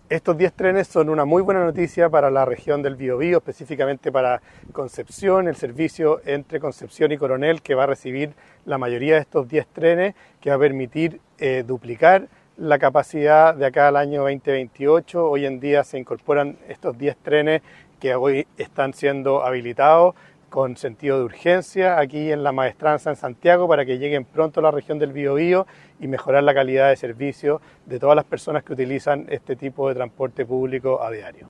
Estos 10 trenes son una muy buena noticia para la región del Biobío, específicamente para Concepción, el servicio entre Concepción y Coronel, que va a recibir la mayoría de estos 10 trenes, que va a permitir duplicar la capacidad de acá al año 2028. Hoy en día se incorporan estos 10 trenes que hoy están siendo habilitados con sentido de urgencia aquí en La Maestranza en Santiago para que lleguen pronto a la región del Biobío y mejorar la calidad de servicio de todas las personas que utilizan este tipo de transporte público a diario.